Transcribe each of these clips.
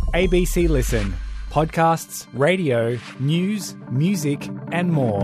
ABC Listen. Podcasts, radio, news, music and more.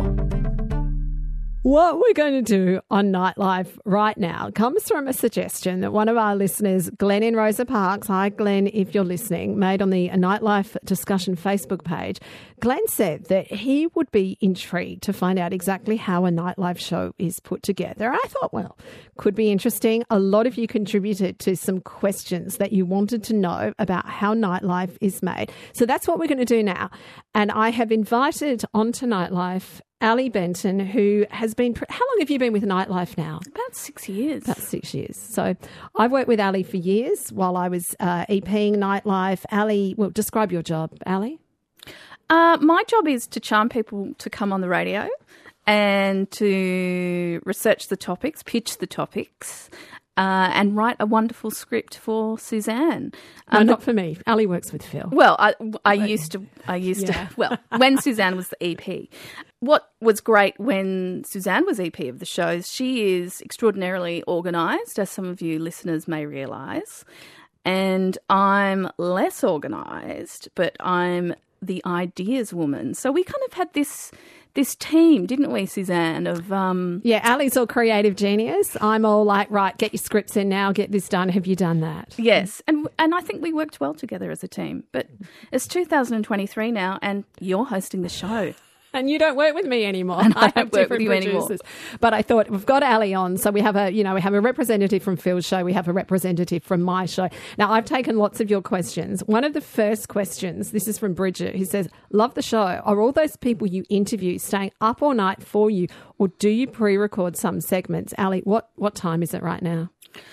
What we're going to do on Nightlife right now comes from a suggestion that one of our listeners, Glenn in Rosa Parks, hi Glenn if you're listening, made on the Nightlife discussion Facebook page. Glenn said that he would be intrigued to find out exactly how a Nightlife show is put together. I thought, well, could be interesting. A lot of you contributed to some questions that you wanted to know about how Nightlife is made. So that's what we're going to do now. And I have invited onto Nightlife Ali Benton, who has been... How long have you been with Nightlife now? About 6 years. About 6 years. So I've worked with Ali for years while I was EPing Nightlife. Ali, well, describe your job, Ali. My job is to charm people to come on the radio and to research the topics, pitch the topics, and write a wonderful script for Suzanne. No, not for me. Ali works with Phil. Well, I used to, well, when Suzanne was the EP. What was great when Suzanne was EP of the shows, she is extraordinarily organised, as some of you listeners may realise. And I'm less organised, but I'm the ideas woman. So we kind of had this team, didn't we, Suzanne, of... Yeah, Ali's all creative genius. I'm all like, right, get your scripts in now, get this done. Have you done that? Yes, and I think we worked well together as a team. But it's 2023 now and you're hosting the show. And you don't work with me anymore. And I have don't work different with you producers. anymore. But I thought we've got Ali on, so we have a representative from Phil's show, we have a representative from my show. Now I've taken lots of your questions. One of the first questions, this is from Bridget, who says, "Love the show. Are all those people you interview staying up all night for you, or do you pre-record some segments?" Ali, what time is it right now?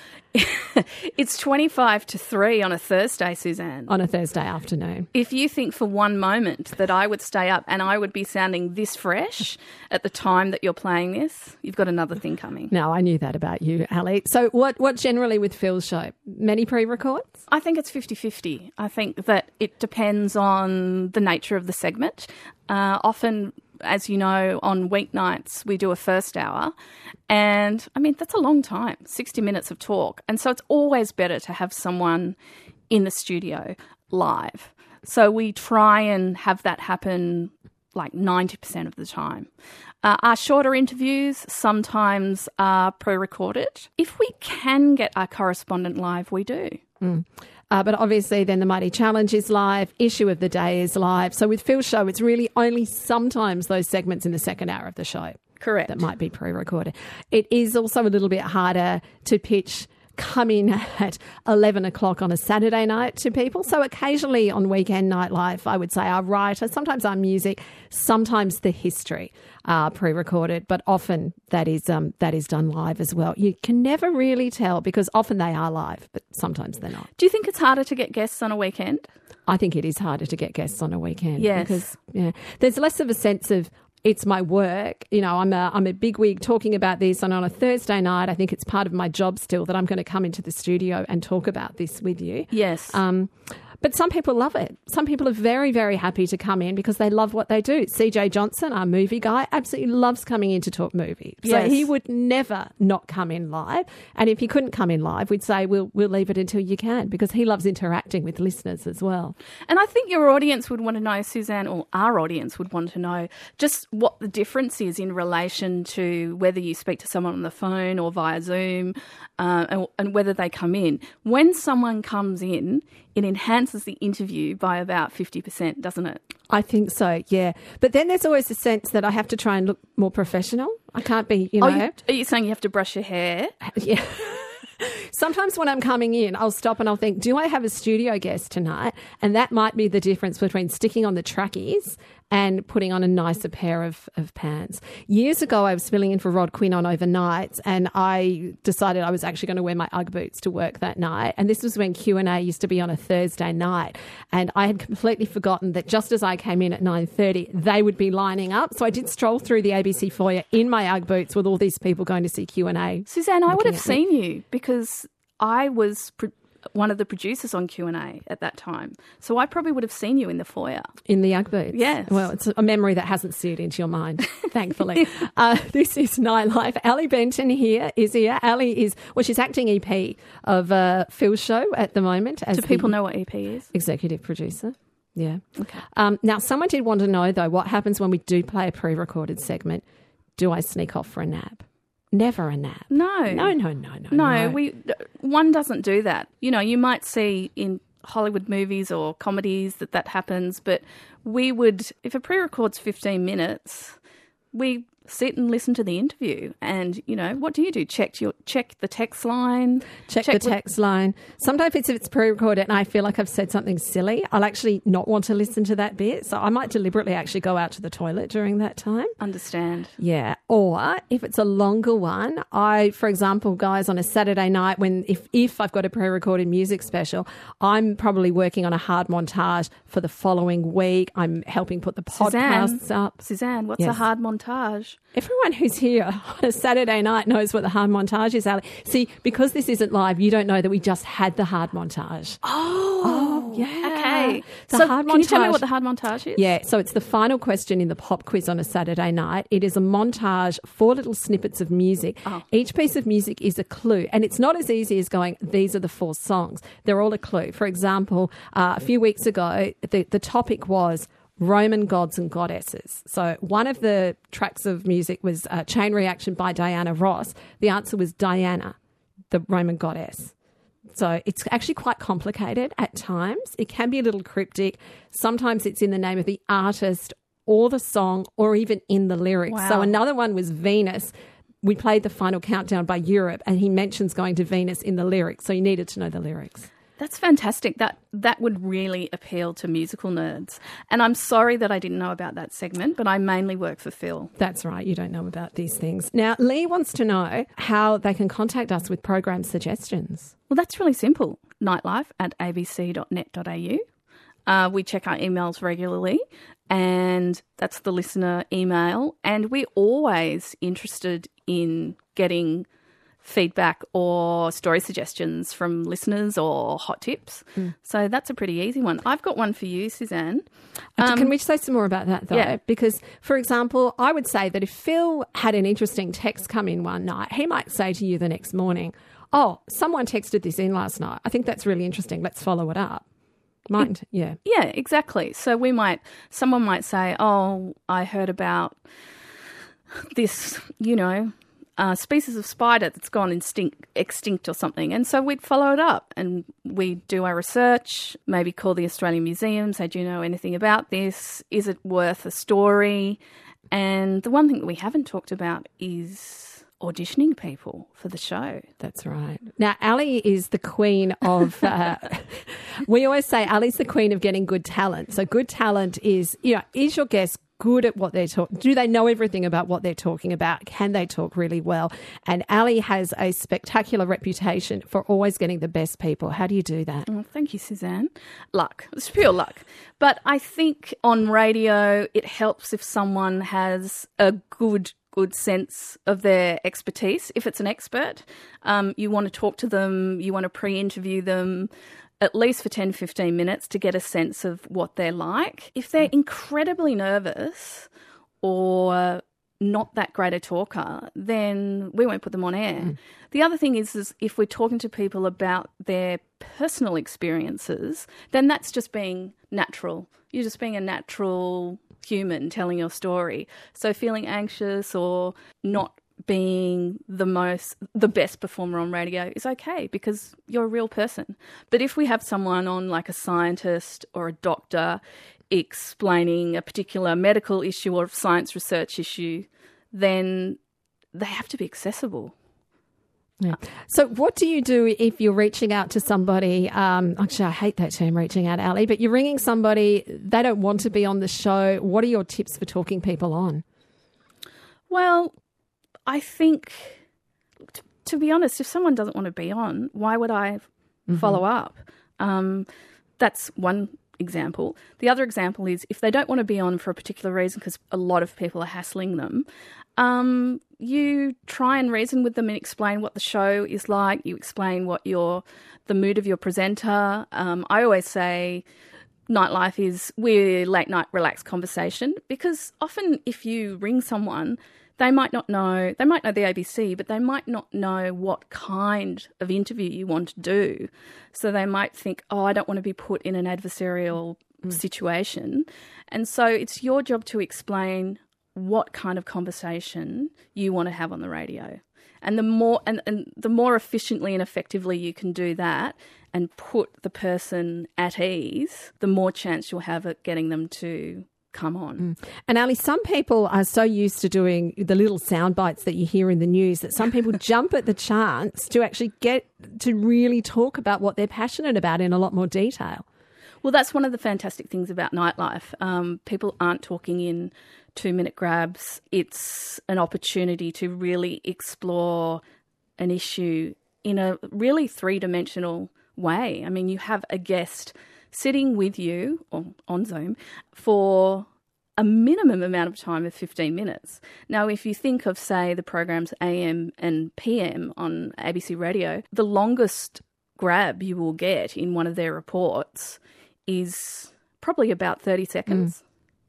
It's 25 to 3 on a Thursday, Suzanne. On a Thursday afternoon. If you think for one moment that I would stay up and I would be sounding this fresh at the time that you're playing this, you've got another thing coming. No, I knew that about you, Ali. So what generally with Phil's show? Many pre-records? I think it's 50-50. I think that it depends on the nature of the segment. Often, as you know, on weeknights we do a first hour and, I mean, that's a long time, 60 minutes of talk. And so it's always better to have someone in the studio live. So we try and have that happen like 90% of the time. Our shorter interviews sometimes are pre-recorded. If we can get our correspondent live, we do. But obviously then the Mighty Challenge is live, Issue of the Day is live. So with Phil's show, it's really only sometimes those segments in the second hour of the show. Correct. That might be pre-recorded. It is also a little bit harder to pitch coming at 11 o'clock on a Saturday night to people. So occasionally on Weekend Nightlife, I would say our writer, sometimes our music, sometimes the history are pre-recorded, but often that is done live as well. You can never really tell because often they are live, but sometimes they're not. Do you think it's harder to get guests on a weekend? I think it is harder to get guests on a weekend. Yes. Because there's less of a sense of it's my work. You know, I'm a bigwig talking about this, and on a Thursday night, I think it's part of my job still that I'm going to come into the studio and talk about this with you. Yes. But some people love it. Some people are very, very happy to come in because they love what they do. CJ Johnson, our movie guy, absolutely loves coming in to talk movies. Yes. So he would never not come in live. And if he couldn't come in live, we'd say, we'll leave it until you can, because he loves interacting with listeners as well. And I think your audience would want to know, Suzanne, or our audience would want to know just what the difference is in relation to whether you speak to someone on the phone or via Zoom, and whether they come in. When someone comes in, it enhances the interview by about 50%, doesn't it? I think so, yeah. But then there's always a sense that I have to try and look more professional. I can't be, you know. Are you saying you have to brush your hair? Yeah. Sometimes when I'm coming in, I'll stop and I'll think, do I have a studio guest tonight? And that might be the difference between sticking on the trackies and putting on a nicer pair of pants. Years ago, I was filling in for Rod Quinn on Overnights, and I decided I was actually going to wear my Ugg boots to work that night. And this was when Q&A used to be on a Thursday night. And I had completely forgotten that just as I came in at 9:30, they would be lining up. So I did stroll through the ABC foyer in my Ugg boots with all these people going to see Q&A. Suzanne, I would have seen you because I was one of the producers on Q&A at that time. So I probably would have seen you in the foyer. In the Ugg boots? Yes. Well, it's a memory that hasn't seared into your mind, thankfully. This is Nightlife. Ali Benton here. Ali is, well, she's acting EP of Phil's show at the moment. Do people know what EP is? Executive producer. Yeah. Okay. Now, someone did want to know, though, what happens when we do play a pre-recorded segment? Do I sneak off for a nap? Never a nap. No. No. One doesn't do that. You know, you might see in Hollywood movies or comedies that happens, but we would, if a pre-record's 15 minutes, we sit and listen to the interview. And, you know, what do you do? Check the text line. Check the text line. Sometimes if it's pre-recorded and I feel like I've said something silly, I'll actually not want to listen to that bit. So I might deliberately actually go out to the toilet during that time. Understand. Yeah. Or if it's a longer one, for example, guys, on a Saturday night if I've got a pre-recorded music special, I'm probably working on a hard montage for the following week. I'm helping put the podcasts up. Suzanne, what's a hard montage? Everyone who's here on a Saturday night knows what the hard montage is, Ali. See, because this isn't live, you don't know that we just had the hard montage. Oh, yeah. Okay. The hard montage, can you tell me what the hard montage is? Yeah, so it's the final question in the pop quiz on a Saturday night. It is a montage, 4 little snippets of music. Oh. Each piece of music is a clue, and it's not as easy as going, these are the 4 songs. They're all a clue. For example, a few weeks ago, the topic was Roman gods and goddesses. So one of the tracks of music was Chain Reaction by Diana Ross. The answer was Diana, the Roman goddess. So it's actually quite complicated at times. It can be a little cryptic. Sometimes it's in the name of the artist or the song or even in the lyrics. Wow. So another one was Venus. We played the Final Countdown by Europe and he mentions going to Venus in the lyrics. So you needed to know the lyrics. That's fantastic. That would really appeal to musical nerds. And I'm sorry that I didn't know about that segment, but I mainly work for Phil. That's right. You don't know about these things. Now, Lee wants to know how they can contact us with program suggestions. Well, that's really simple. nightlife@abc.net.au. We check our emails regularly, and that's the listener email. And we're always interested in getting feedback or story suggestions from listeners or hot tips. So that's a pretty easy one. I've got one for you, Suzanne. Can we say some more about that, though? Yeah. Because, for example, I would say that if Phil had an interesting text come in one night, he might say to you the next morning, oh, someone texted this in last night. I think that's really interesting. Let's follow it up. Yeah. Yeah, exactly. So someone might say, oh, I heard about this, species of spider that's gone extinct or something. And so we'd follow it up and we'd do our research, maybe call the Australian Museum, say, do you know anything about this? Is it worth a story? And the one thing that we haven't talked about is auditioning people for the show. That's right. Now, Ali is the queen of, we always say Ali's the queen of getting good talent. So good talent is your guest good at what they're talking? Do they know everything about what they're talking about? Can they talk really well? And Ali has a spectacular reputation for always getting the best people. How do you do that? Oh, thank you, Suzanne. Luck. It's pure luck. But I think on radio, it helps if someone has a good sense of their expertise. If it's an expert, you want to talk to them, you want to pre-interview them, at least for 10, 15 minutes to get a sense of what they're like. If they're incredibly nervous or not that great a talker, then we won't put them on air. The other thing is if we're talking to people about their personal experiences, then that's just being natural. You're just being a natural human telling your story. So feeling anxious or not being the best performer on radio is okay because you're a real person. But if we have someone on like a scientist or a doctor explaining a particular medical issue or science research issue, then they have to be accessible. Yeah. So what do you do if you're reaching out to somebody? Actually, I hate that term, reaching out, Ali, but you're ringing somebody, they don't want to be on the show. What are your tips for talking people on? Well, I think, to be honest, if someone doesn't want to be on, why would I follow up? That's one example. The other example is if they don't want to be on for a particular reason because a lot of people are hassling them, you try and reason with them and explain what the show is like. You explain what the mood of your presenter. I always say nightlife is we're late night relaxed conversation, because often if you ring someone, they might know the ABC, but they might not know what kind of interview you want to do. So they might think, oh, I don't want to be put in an adversarial situation. And so it's your job to explain what kind of conversation you want to have on the radio. And the more efficiently and effectively you can do that and put the person at ease, the more chance you'll have at getting them to come on. And Ali, some people are so used to doing the little sound bites that you hear in the news that some people jump at the chance to actually get to really talk about what they're passionate about in a lot more detail. Well, that's one of the fantastic things about nightlife. People aren't talking in 2-minute grabs. It's an opportunity to really explore an issue in a really three-dimensional way. I mean, you have a guest sitting with you or on Zoom for a minimum amount of time of 15 minutes. Now, if you think of, say, the programs AM and PM on ABC Radio, the longest grab you will get in one of their reports is probably about 30 seconds.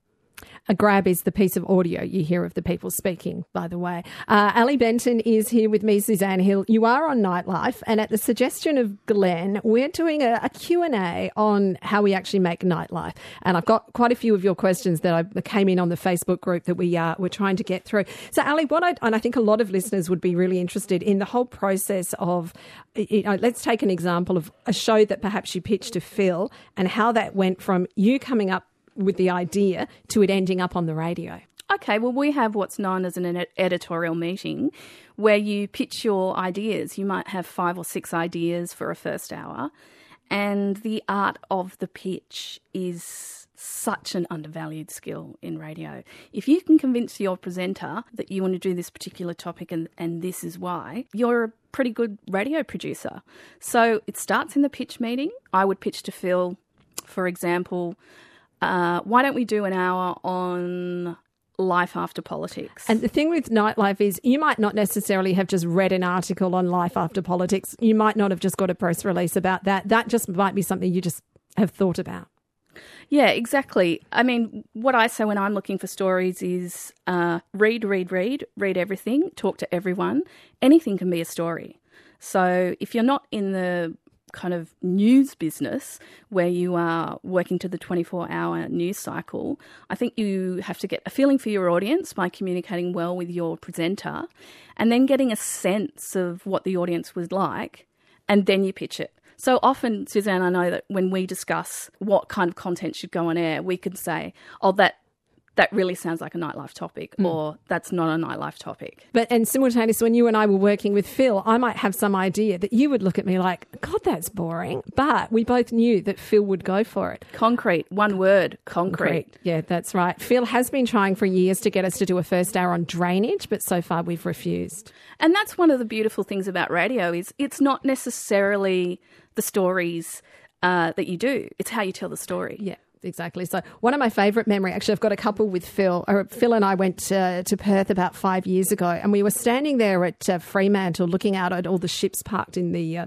A grab is the piece of audio you hear of the people speaking, by the way. Ali Benton is here with me, Suzanne Hill. You are on Nightlife, and at the suggestion of Glenn, we're doing a Q&A on how we actually make Nightlife. And I've got quite a few of your questions that came in on the Facebook group that we're trying to get through. So, Ali, and I think a lot of listeners would be really interested in the whole process of, let's take an example of a show that perhaps you pitched to Phil and how that went from you coming up with the idea to it ending up on the radio. Okay, well, we have what's known as an editorial meeting where you pitch your ideas. You might have 5 or 6 ideas for a first hour, and the art of the pitch is such an undervalued skill in radio. If you can convince your presenter that you want to do this particular topic and this is why, you're a pretty good radio producer. So it starts in the pitch meeting. I would pitch to Phil, for example, why don't we do an hour on life after politics? And the thing with Nightlife is you might not necessarily have just read an article on life after politics. You might not have just got a press release about that. That just might be something you just have thought about. Yeah, exactly. I mean, what I say when I'm looking for stories is read everything, talk to everyone. Anything can be a story. So if you're not in the kind of news business where you are working to the 24-hour news cycle, I think you have to get a feeling for your audience by communicating well with your presenter and then getting a sense of what the audience was like, and then you pitch it. So often, Suzanne, I know that when we discuss what kind of content should go on air, we can say, oh, that really sounds like a nightlife topic, or that's not a nightlife topic. And simultaneously, when you and I were working with Phil, I might have some idea that you would look at me like, God, that's boring. But we both knew that Phil would go for it. Concrete, one word, concrete. Yeah, that's right. Phil has been trying for years to get us to do a first hour on drainage, but so far we've refused. And that's one of the beautiful things about radio is it's not necessarily the stories that you do. It's how you tell the story. Yeah. Exactly. So one of my favourite memories, actually, I've got a couple with Phil. Phil and I went to Perth about 5 years ago, and we were standing there at Fremantle looking out at all the ships parked in the,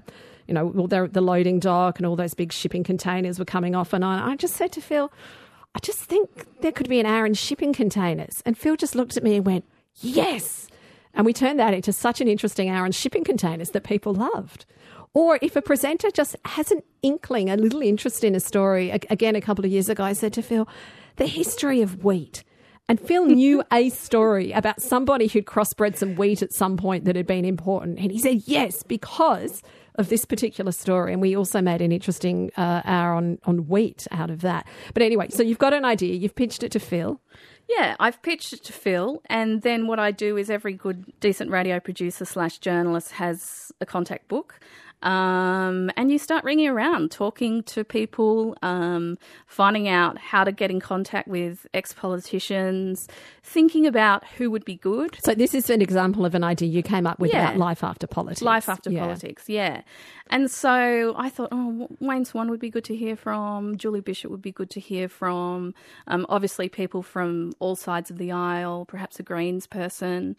the loading dock, and all those big shipping containers were coming off and on. I just said to Phil, I just think there could be an hour in shipping containers. And Phil just looked at me and went, yes. And we turned that into such an interesting hour in shipping containers that people loved. Or if a presenter just has an inkling, a little interest in a story, again, a couple of years ago, I said to Phil, the history of wheat. And Phil knew a story about somebody who'd crossbred some wheat at some point that had been important. And he said, yes, because of this particular story. And we also made an interesting hour on wheat out of that. But anyway, so you've got an idea. You've pitched it to Phil. Yeah, I've pitched it to Phil, and then what I do is every good, decent radio producer / journalist has a contact book. And you start ringing around, talking to people, finding out how to get in contact with ex-politicians, thinking about who would be good. So this is an example of an idea you came up with about life after politics. Life after politics, yeah. And so I thought, Wayne Swan would be good to hear from, Julie Bishop would be good to hear from, obviously people from all sides of the aisle, perhaps a Greens person.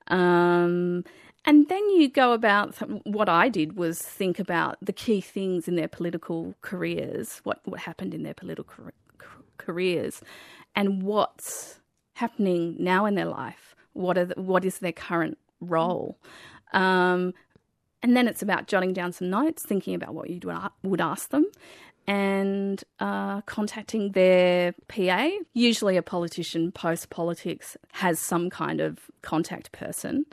And then you go about, what I did was think about the key things in their political careers, what happened in their political careers, and what's happening now in their life. What is their current role? And then it's about jotting down some notes, thinking about what you would ask them, and contacting their PA. Usually a politician post-politics has some kind of contact person.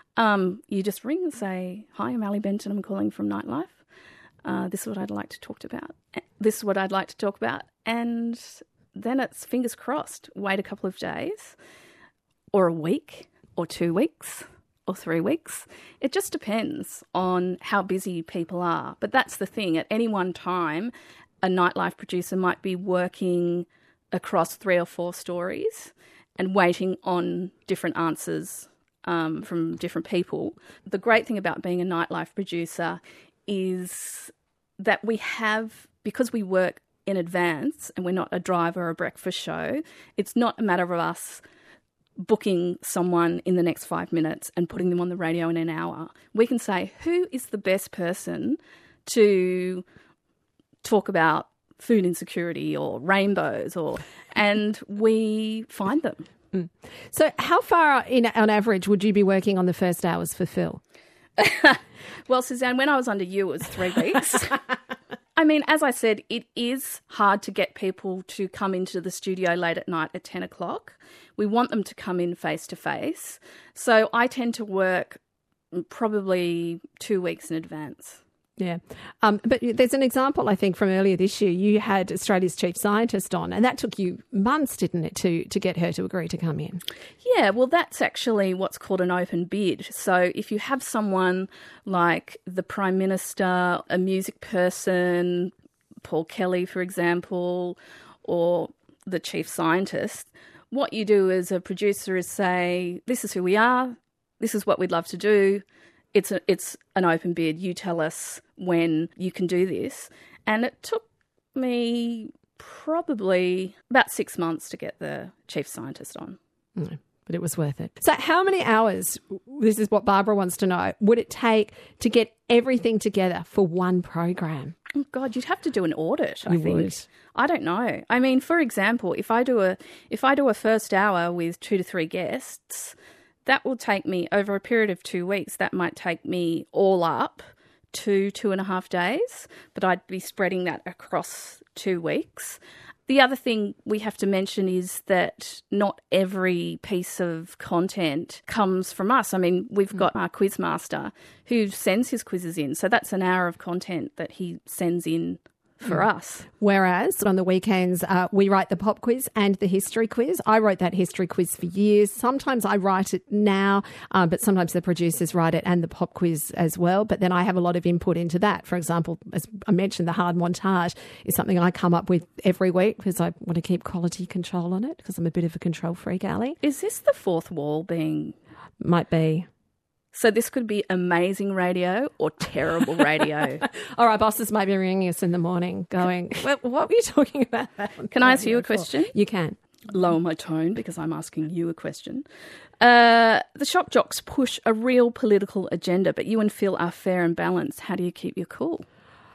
You just ring and say, "Hi, I'm Ali Benton. I'm calling from Nightlife. This is what I'd like to talk about. This is what I'd like to talk about." And then it's fingers crossed. Wait a couple of days, or a week, or 2 weeks, or 3 weeks. It just depends on how busy people are. But that's the thing. At any one time, a Nightlife producer might be working across 3 or 4 stories and waiting on different answers from different people. The great thing about being a Nightlife producer is that we have, because we work in advance and we're not a driver or a breakfast show, it's not a matter of us booking someone in the next 5 minutes and putting them on the radio in an hour. We can say, who is the best person to talk about food insecurity or rainbows, and we find them. So how far on average would you be working on the first hours for Phil? Well, Suzanne, when I was under you, it was 3 weeks. I mean, as I said, it is hard to get people to come into the studio late at night at 10 o'clock. We want them to come in face to face. So I tend to work probably 2 weeks in advance. Yeah. But there's an example, I think, from earlier this year. You had Australia's chief scientist on, and that took you months, didn't it, to get her to agree to come in? Yeah, well, that's actually what's called an open bid. So if you have someone like the Prime Minister, a music person, Paul Kelly, for example, or the chief scientist, what you do as a producer is say, this is who we are, this is what we'd love to do. It's an open bid. You tell us when you can do this. And it took me probably about 6 months to get the chief scientist on. But it was worth it. So how many hours, this is what Barbara wants to know, would it take to get everything together for one program? Oh, God, you'd have to do an audit, I think. Would. I don't know. I mean, for example, if I do a first hour with 2 to 3 guests, that will take me over a period of 2 weeks. That might take me all up to 2.5 days, but I'd be spreading that across 2 weeks. The other thing we have to mention is that not every piece of content comes from us. I mean, we've got our quiz master who sends his quizzes in. So that's an hour of content that he sends in for us. Whereas on the weekends, we write the pop quiz and the history quiz. I wrote that history quiz for years. Sometimes I write it now, but sometimes the producers write it and the pop quiz as well. But then I have a lot of input into that. For example, as I mentioned, the hard montage is something I come up with every week because I want to keep quality control on it because I'm a bit of a control freak, Ali. Is this the fourth wall being... Might be. So this could be amazing radio or terrible radio. All right, bosses might be ringing us in the morning going, well, what were you talking about? Can I ask you a question? You can. Lower my tone because I'm asking you a question. The shock jocks push a real political agenda, but you and Phil are fair and balanced. How do you keep your cool?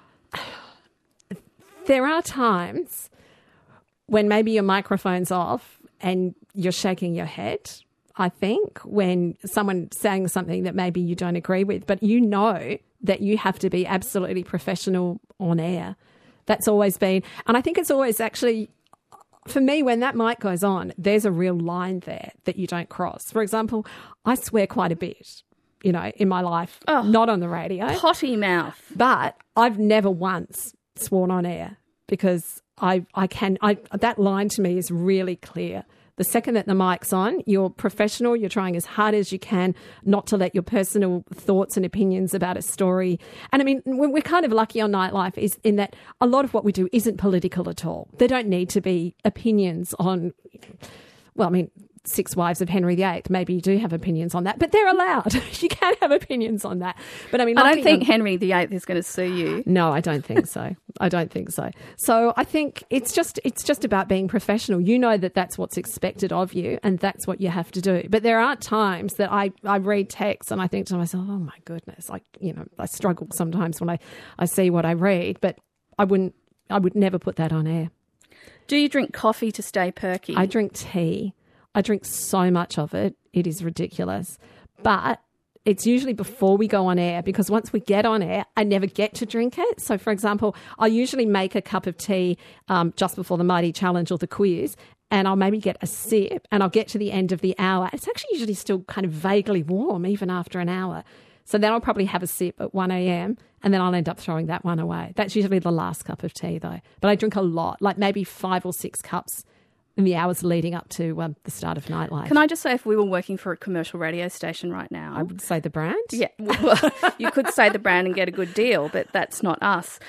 There are times when maybe your microphone's off and you're shaking your head, I think, when someone's saying something that maybe you don't agree with, but you know that you have to be absolutely professional on air. That's always been, and I think it's always actually, for me, when that mic goes on, there's a real line there that you don't cross. For example, I swear quite a bit, you know, in my life, not on the radio. Potty mouth. But I've never once sworn on air because that line to me is really clear. The second that the mic's on, you're professional, you're trying as hard as you can not to let your personal thoughts and opinions about a story. And I mean, we're kind of lucky on Nightlife is in that a lot of what we do isn't political at all. There don't need to be opinions on, well, I mean, Six Wives of Henry VIII. Maybe you do have opinions on that, but they're allowed. You can have opinions on that. But I mean, I don't think Henry VIII is going to sue you. No, I don't think so. I don't think so. So I think it's just about being professional. You know that that's what's expected of you and that's what you have to do. But there are times that I read text and I think to myself, oh my goodness, I struggle sometimes when I see what I read, but I would never put that on air. Do you drink coffee to stay perky? I drink tea. I drink so much of it. It is ridiculous. But it's usually before we go on air because once we get on air, I never get to drink it. So, for example, I usually make a cup of tea just before the Mighty Challenge or the quiz and I'll maybe get a sip and I'll get to the end of the hour. It's actually usually still kind of vaguely warm even after an hour. So then I'll probably have a sip at 1 a.m. and then I'll end up throwing that one away. That's usually the last cup of tea though. But I drink a lot, like maybe 5 or 6 cups in the hours leading up to the start of Nightlife. Can I just say, if we were working for a commercial radio station right now... I would say the brand. Yeah, well, you could say the brand and get a good deal, but that's not us.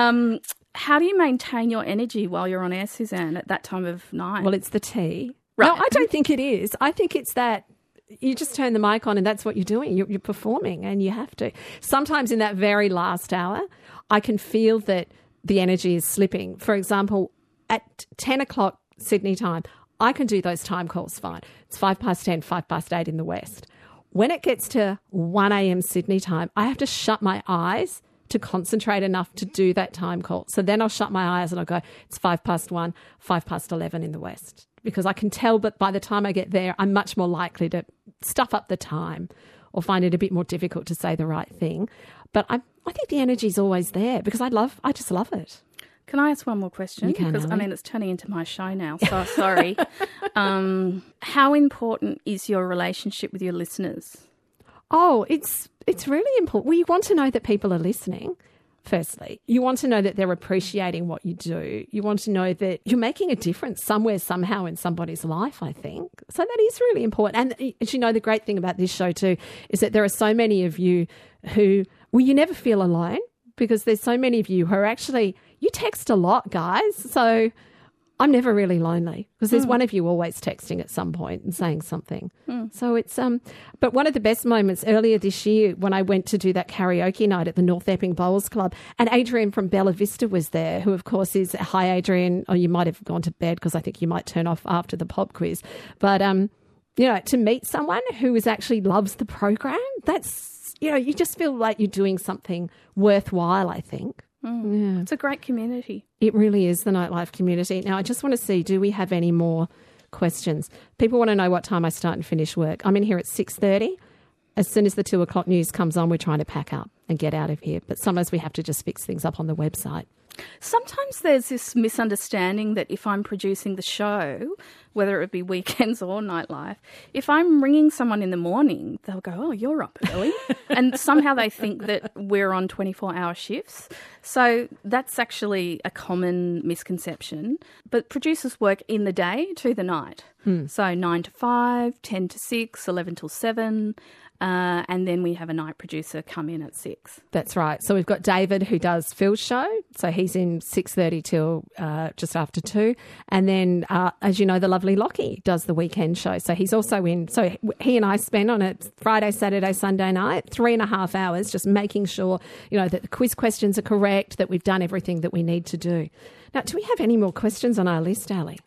How do you maintain your energy while you're on air, Suzanne, at that time of night? Well, it's the tea. Right. No, I don't think it is. I think it's that you just turn the mic on and that's what you're doing. You're performing and you have to. Sometimes in that very last hour, I can feel that the energy is slipping. For example, at 10 o'clock Sydney time, I can do those time calls fine. It's 10:05, 8:05 in the West. When it gets to 1 a.m. Sydney time, I have to shut my eyes to concentrate enough to do that time call. So then I'll shut my eyes and I'll go, it's 1:05, 11:05 in the West. Because I can tell, but by the time I get there, I'm much more likely to stuff up the time or find it a bit more difficult to say the right thing. But I think the energy is always there because I just love it. Can I ask one more question? You can, because, Ali. it's turning into my show now, so sorry. How important is your relationship with your listeners? Oh, it's really important. Well, you want to know that people are listening, firstly. You want to know that they're appreciating what you do. You want to know that you're making a difference somewhere, somehow in somebody's life, I think. So that is really important. And as you know, the great thing about this show too is that there are so many of you who, you never feel alone because there's so many of you who are actually... You text a lot, guys, so I'm never really lonely because there's one of you always texting at some point and saying something. So it's but one of the best moments earlier this year when I went to do that karaoke night at the North Epping Bowls Club and Adrian from Bella Vista was there, who of course is, hi Adrian, oh you might have gone to bed because I think you might turn off after the pop quiz. But to meet someone who actually loves the program, that's, you just feel like you're doing something worthwhile, I think. Yeah. It's a great community. It really is, the Nightlife community. Now, I just want to see, do we have any more questions? People want to know what time I start and finish work. I'm in here at 6:30. As soon as the 2 o'clock news comes on, we're trying to pack up and get out of here. But sometimes we have to just fix things up on the website. Sometimes there's this misunderstanding that if I'm producing the show, whether it be weekends or Nightlife, if I'm ringing someone in the morning, they'll go, oh, you're up early. And somehow they think that we're on 24-hour shifts. So that's actually a common misconception. But producers work in the day to the night. So 9 to 5, 10 to 6, 11 till 7. And then we have a night producer come in at 6. That's right. So we've got David who does Phil's show. So he's in 6:30 till just after 2. And then, as you know, the lovely Lockie does the weekend show. So he's also in. So he and I spend on it Friday, Saturday, Sunday night, 3.5 hours just making sure, that the quiz questions are correct, that we've done everything that we need to do. Now, do we have any more questions on our list, Ali?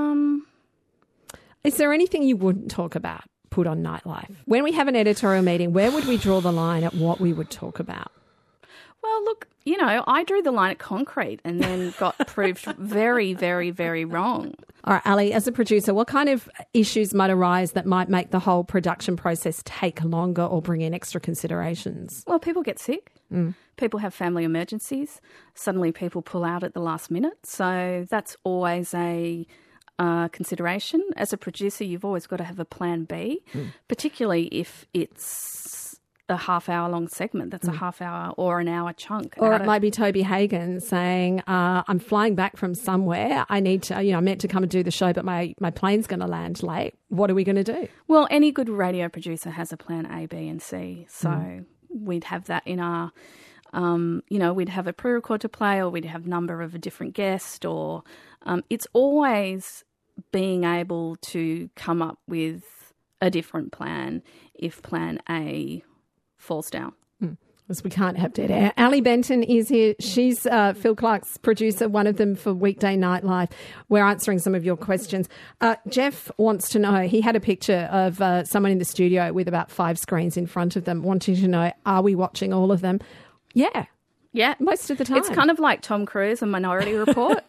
Is there anything you wouldn't talk about? Put on Nightlife? When we have an editorial meeting, where would we draw the line at what we would talk about? Well, look, I drew the line at concrete and then got proved very, very, very wrong. All right, Ali, as a producer, what kind of issues might arise that might make the whole production process take longer or bring in extra considerations? Well, people get sick. People have family emergencies. Suddenly people pull out at the last minute. So that's always a consideration. As a producer, you've always got to have a plan B, particularly if it's a half-hour long segment. That's a half-hour or an hour chunk. Or it might be Toby Hagen saying, I'm flying back from somewhere. I need to, I meant to come and do the show, but my plane's going to land late. What are we going to do? Well, any good radio producer has a plan A, B and C. So we'd have that in our, we'd have a pre-record to play, or we'd have number of a different guest, or it's always being able to come up with a different plan if plan A falls down. Because we can't have dead air. Ali Benton is here. She's Phil Clark's producer, one of them for Weekday Nightlife. We're answering some of your questions. Jeff wants to know, he had a picture of someone in the studio with about 5 screens in front of them, wanting to know, are we watching all of them? Yeah. Yeah. Most of the time. It's kind of like Tom Cruise and Minority Report.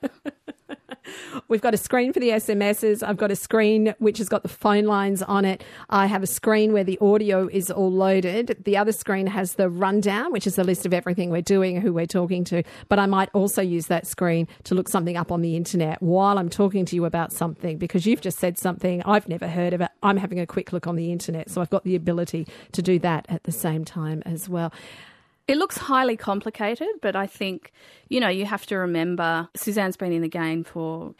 We've got a screen for the SMSs. I've got a screen which has got the phone lines on it. I have a screen where the audio is all loaded. The other screen has the rundown, which is the list of everything we're doing, who we're talking to. But I might also use that screen to look something up on the internet while I'm talking to you about something, because you've just said something I've never heard of it. I'm having a quick look on the internet. So I've got the ability to do that at the same time as well. It looks highly complicated, but I think, you have to remember Suzanne's been in the game for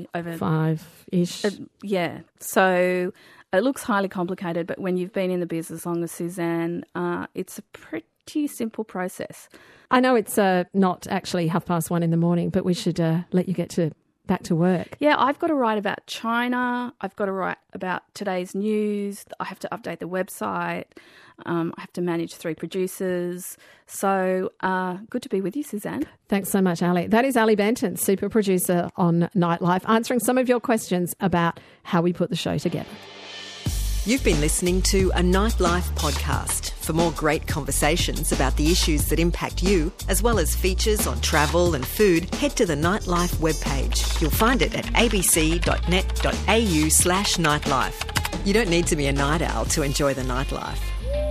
5-ish. Yeah. So it looks highly complicated, but when you've been in the biz as long as Suzanne, it's a pretty simple process. I know it's not actually 1:30 in the morning, but we should let you get back to work. Yeah, I've got to write about China. I've got to write about today's news. I have to update the website. I have to manage 3 producers. So good to be with you, Suzanne. Thanks so much, Ali. That is Ali Benton, super producer on Nightlife, answering some of your questions about how we put the show together. You've been listening to a Nightlife podcast. For more great conversations about the issues that impact you, as well as features on travel and food, head to the Nightlife webpage. You'll find it at abc.net.au/nightlife. You don't need to be a night owl to enjoy the nightlife.